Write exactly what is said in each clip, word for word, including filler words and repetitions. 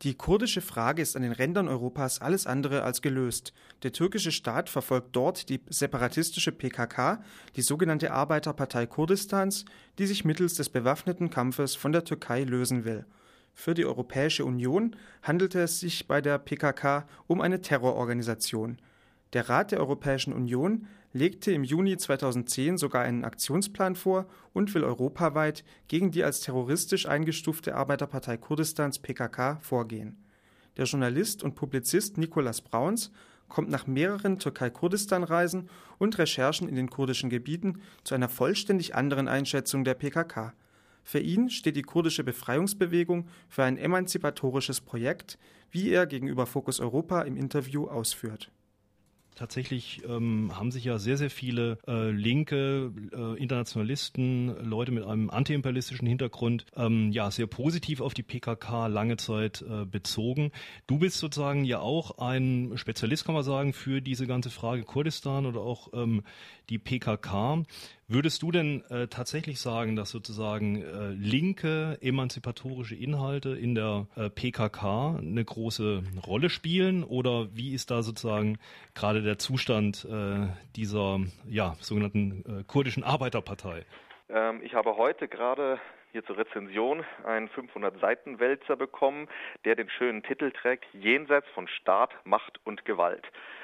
Die kurdische Frage ist an den Rändern Europas alles andere als gelöst. Der türkische Staat verfolgt dort die separatistische P K K, die sogenannte Arbeiterpartei Kurdistans, die sich mittels des bewaffneten Kampfes von der Türkei lösen will. Für die Europäische Union handelte es sich bei der P K K um eine Terrororganisation. Der Rat der Europäischen Union legte im Juni zweitausendzehn sogar einen Aktionsplan vor und will europaweit gegen die als terroristisch eingestufte Arbeiterpartei Kurdistans P K K vorgehen. Der Journalist und Publizist Nicolas Brauns kommt nach mehreren Türkei-Kurdistan-Reisen und Recherchen in den kurdischen Gebieten zu einer vollständig anderen Einschätzung der P K K. Für ihn steht die kurdische Befreiungsbewegung für ein emanzipatorisches Projekt, wie er gegenüber Focus Europa im Interview ausführt. Tatsächlich ähm, haben sich ja sehr, sehr viele äh, linke äh, Internationalisten, Leute mit einem antiimperialistischen Hintergrund, ähm, ja, sehr positiv auf die P K K lange Zeit äh, bezogen. Du bist sozusagen ja auch ein Spezialist, kann man sagen, für diese ganze Frage Kurdistan oder auch ähm, die P K K. Würdest du denn äh, tatsächlich sagen, dass sozusagen äh, linke emanzipatorische Inhalte in der äh, P K K eine große Rolle spielen? Oder wie ist da sozusagen gerade der Zustand äh, dieser ja, sogenannten äh, kurdischen Arbeiterpartei? Ähm, ich habe heute gerade hier zur Rezension einen fünfhundert-Seiten-Wälzer bekommen, der den schönen Titel trägt: Jenseits von Staat, Macht und Gewalt.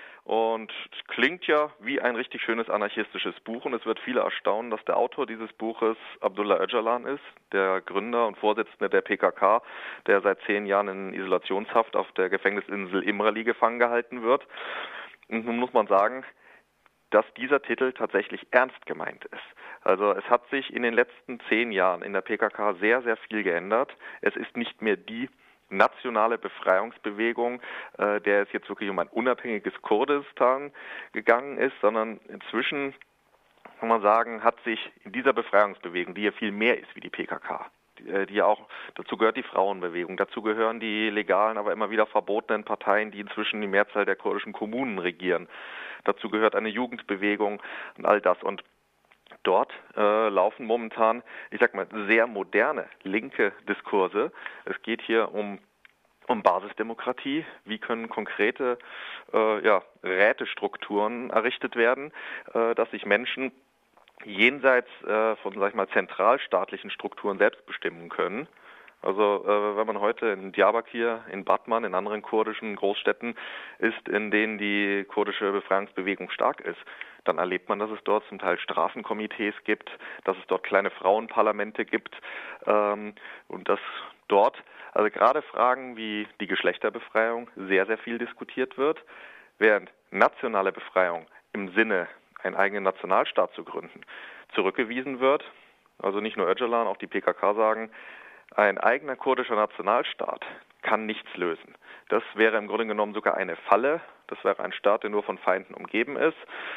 Und es klingt ja wie ein richtig schönes anarchistisches Buch, und es wird viele erstaunen, dass der Autor dieses Buches Abdullah Öcalan ist, der Gründer und Vorsitzende der P K K, der seit zehn Jahren in Isolationshaft auf der Gefängnisinsel Imrali gefangen gehalten wird. Und nun muss man sagen, dass dieser Titel tatsächlich ernst gemeint ist. Also es hat sich in den letzten zehn Jahren in der P K K sehr, sehr viel geändert. Es ist nicht mehr die nationale Befreiungsbewegung, äh, der es jetzt wirklich um ein unabhängiges Kurdistan gegangen ist, sondern inzwischen, kann man sagen, hat sich in dieser Befreiungsbewegung, die ja viel mehr ist wie die P K K, die, die ja auch, dazu gehört die Frauenbewegung, dazu gehören die legalen, aber immer wieder verbotenen Parteien, die inzwischen die Mehrzahl der kurdischen Kommunen regieren. Dazu gehört eine Jugendbewegung und all das. Und dort äh, laufen momentan, ich sag mal, sehr moderne linke Diskurse. Es geht hier um, um Basisdemokratie. Wie können konkrete äh, ja, Rätestrukturen errichtet werden, äh, dass sich Menschen jenseits äh, von, sag ich mal, zentralstaatlichen Strukturen selbst bestimmen können. Also äh, wenn man heute in Diyarbakir, in Batman, in anderen kurdischen Großstädten ist, in denen die kurdische Befreiungsbewegung stark ist, dann erlebt man, dass es dort zum Teil Strafenkomitees gibt, dass es dort kleine Frauenparlamente gibt ähm, und dass dort, also gerade Fragen wie die Geschlechterbefreiung sehr, sehr viel diskutiert wird, während nationale Befreiung im Sinne, einen eigenen Nationalstaat zu gründen, zurückgewiesen wird. Also nicht nur Öcalan, auch die P K K sagen, ein eigener kurdischer Nationalstaat kann nichts lösen. Das wäre im Grunde genommen sogar eine Falle. Das wäre ein Staat, der nur von Feinden umgeben ist.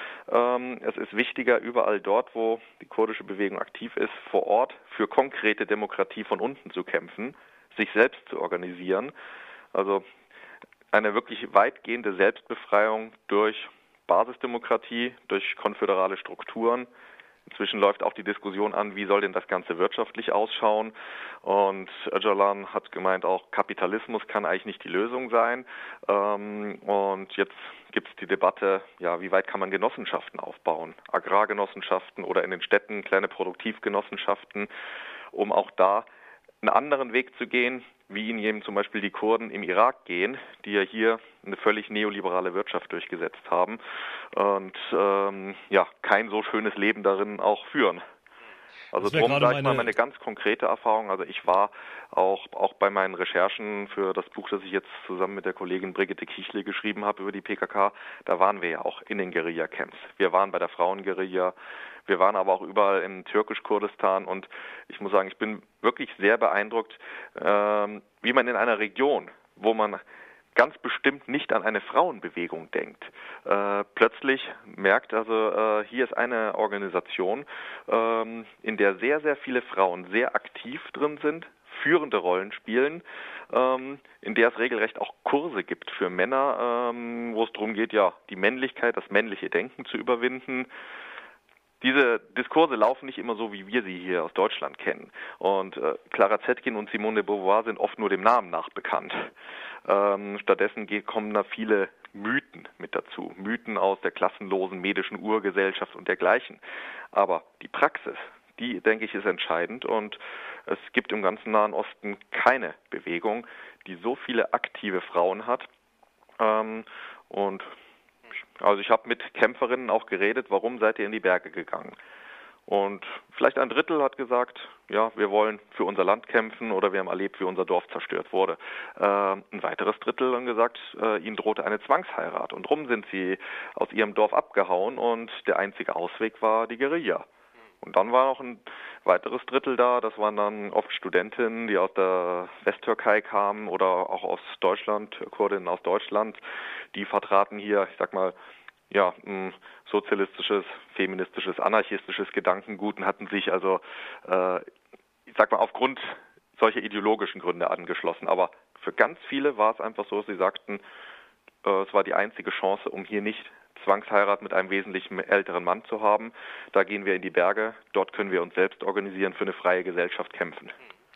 Ähm, es ist wichtiger, überall dort, wo die kurdische Bewegung aktiv ist, vor Ort für konkrete Demokratie von unten zu kämpfen, sich selbst zu organisieren. Also eine wirklich weitgehende Selbstbefreiung durch Basisdemokratie, durch konföderale Strukturen. Inzwischen läuft auch die Diskussion an, wie soll denn das Ganze wirtschaftlich ausschauen. Und Öcalan hat gemeint, auch Kapitalismus kann eigentlich nicht die Lösung sein. Und jetzt gibt es die Debatte, ja, wie weit kann man Genossenschaften aufbauen? Agrargenossenschaften oder in den Städten kleine Produktivgenossenschaften, um auch da einen anderen Weg zu gehen, wie ihn eben zum Beispiel die Kurden im Irak gehen, die ja hier eine völlig neoliberale Wirtschaft durchgesetzt haben und ähm, ja kein so schönes Leben darin auch führen. Also darum sage ich meine... mal meine ganz konkrete Erfahrung. Also ich war auch auch bei meinen Recherchen für das Buch, das ich jetzt zusammen mit der Kollegin Brigitte Kichle geschrieben habe über die P K K, da waren wir ja auch in den Guerilla-Camps. Wir waren bei der Frauenguerilla, wir waren aber auch überall im Türkisch-Kurdistan, und ich muss sagen, ich bin wirklich sehr beeindruckt, ähm, wie man in einer Region, wo man ganz bestimmt nicht an eine Frauenbewegung denkt, äh, plötzlich merkt, also äh, hier ist eine Organisation, ähm, in der sehr, sehr viele Frauen sehr aktiv drin sind, führende Rollen spielen, ähm, in der es regelrecht auch Kurse gibt für Männer, ähm, wo es darum geht, ja, die Männlichkeit, das männliche Denken zu überwinden. diese Diskurse laufen nicht immer so, wie wir sie hier aus Deutschland kennen. Und äh, Clara Zetkin und Simone de Beauvoir sind oft nur dem Namen nach bekannt. Ähm, stattdessen kommen da viele Mythen mit dazu. Mythen aus der klassenlosen medischen Urgesellschaft und dergleichen. Aber die Praxis, die, denke ich, ist entscheidend. Und es gibt im ganzen Nahen Osten keine Bewegung, die so viele aktive Frauen hat. Ähm, und also ich habe mit Kämpferinnen auch geredet, warum seid ihr in die Berge gegangen? Und vielleicht ein Drittel hat gesagt, ja, wir wollen für unser Land kämpfen oder wir haben erlebt, wie unser Dorf zerstört wurde. Äh, ein weiteres Drittel hat gesagt, äh, ihnen drohte eine Zwangsheirat und drum sind sie aus ihrem Dorf abgehauen und der einzige Ausweg war die Guerilla. Und dann war noch ein weiteres Drittel da, das waren dann oft Studentinnen, die aus der Westtürkei kamen oder auch aus Deutschland, Kurdinnen aus Deutschland, die vertraten hier, ich sag mal, ja, ein sozialistisches, feministisches, anarchistisches Gedankengut und hatten sich also, äh, ich sag mal, aufgrund solcher ideologischen Gründe angeschlossen. Aber für ganz viele war es einfach so, sie sagten, äh, es war die einzige Chance, um hier nicht Zwangsheirat mit einem wesentlich älteren Mann zu haben. Da gehen wir in die Berge, dort können wir uns selbst organisieren, für eine freie Gesellschaft kämpfen.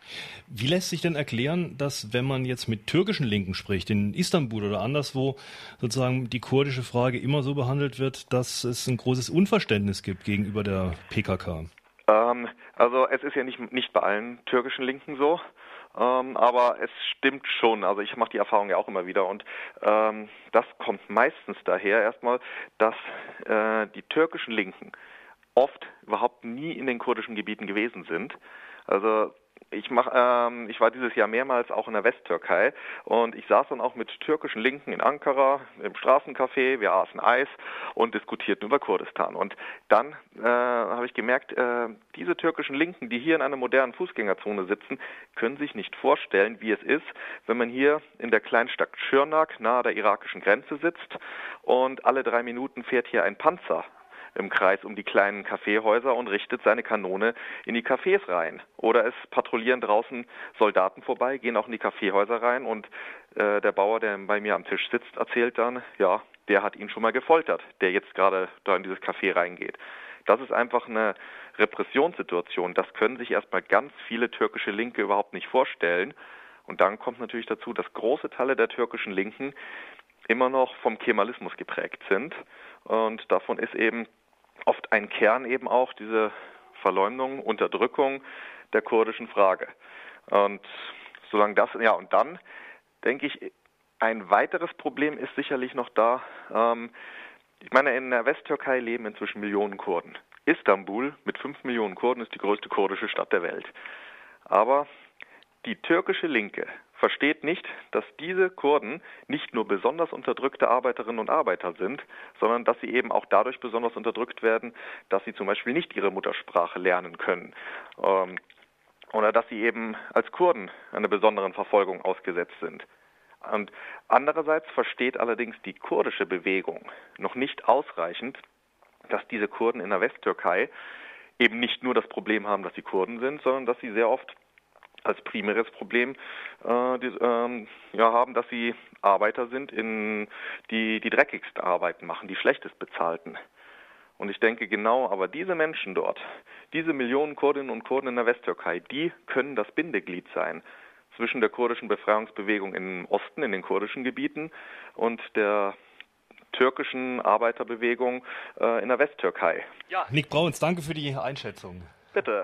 Wie lässt sich denn erklären, dass, wenn man jetzt mit türkischen Linken spricht, in Istanbul oder anderswo, sozusagen die kurdische Frage immer so behandelt wird, dass es ein großes Unverständnis gibt gegenüber der P K K? Ähm, also es ist ja nicht, nicht bei allen türkischen Linken so. Ähm, aber es stimmt schon, also ich mache die Erfahrung ja auch immer wieder und ähm, das kommt meistens daher erstmal, dass äh, die türkischen Linken oft überhaupt nie in den kurdischen Gebieten gewesen sind. Also ich mach, ähm, ich war dieses Jahr mehrmals auch in der Westtürkei und ich saß dann auch mit türkischen Linken in Ankara im Straßencafé, wir aßen Eis und diskutierten über Kurdistan. Und dann äh, habe ich gemerkt, äh, diese türkischen Linken, die hier in einer modernen Fußgängerzone sitzen, können sich nicht vorstellen, wie es ist, wenn man hier in der Kleinstadt Schirnak nahe der irakischen Grenze sitzt und alle drei Minuten fährt hier ein Panzer im Kreis um die kleinen Kaffeehäuser und richtet seine Kanone in die Cafés rein. Oder es patrouillieren draußen Soldaten vorbei, gehen auch in die Kaffeehäuser rein und äh, der Bauer, der bei mir am Tisch sitzt, erzählt dann, ja, der hat ihn schon mal gefoltert, der jetzt gerade da in dieses Café reingeht. Das ist einfach eine Repressionssituation. Das können sich erstmal ganz viele türkische Linke überhaupt nicht vorstellen. Und dann kommt natürlich dazu, dass große Teile der türkischen Linken immer noch vom Kemalismus geprägt sind. Und davon ist eben oft ein Kern eben auch diese Verleumdung, Unterdrückung der kurdischen Frage. Und solange das, ja, und dann denke ich, ein weiteres Problem ist sicherlich noch da. Ähm, ich meine, in der Westtürkei leben inzwischen Millionen Kurden. Istanbul mit fünf Millionen Kurden ist die größte kurdische Stadt der Welt. Aber die türkische Linke versteht nicht, dass diese Kurden nicht nur besonders unterdrückte Arbeiterinnen und Arbeiter sind, sondern dass sie eben auch dadurch besonders unterdrückt werden, dass sie zum Beispiel nicht ihre Muttersprache lernen können. Ähm, oder dass sie eben als Kurden einer besonderen Verfolgung ausgesetzt sind. Und andererseits versteht allerdings die kurdische Bewegung noch nicht ausreichend, dass diese Kurden in der Westtürkei eben nicht nur das Problem haben, dass sie Kurden sind, sondern dass sie sehr oft als primäres Problem äh, die, ähm, ja, haben, dass sie Arbeiter sind, in die die dreckigsten Arbeiten machen, die schlechtest bezahlten. Und ich denke genau, aber diese Menschen dort, diese Millionen Kurdinnen und Kurden in der Westtürkei, die können das Bindeglied sein zwischen der kurdischen Befreiungsbewegung im Osten, in den kurdischen Gebieten, und der türkischen Arbeiterbewegung äh, in der Westtürkei. Ja, Nick Brauns, danke für die Einschätzung. Bitte.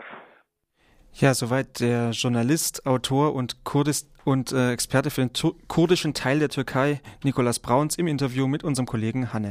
Ja, soweit der Journalist, Autor und, Kurdist und äh, Experte für den kurdischen Teil der Türkei, Nikolaus Brauns, im Interview mit unserem Kollegen Hanne.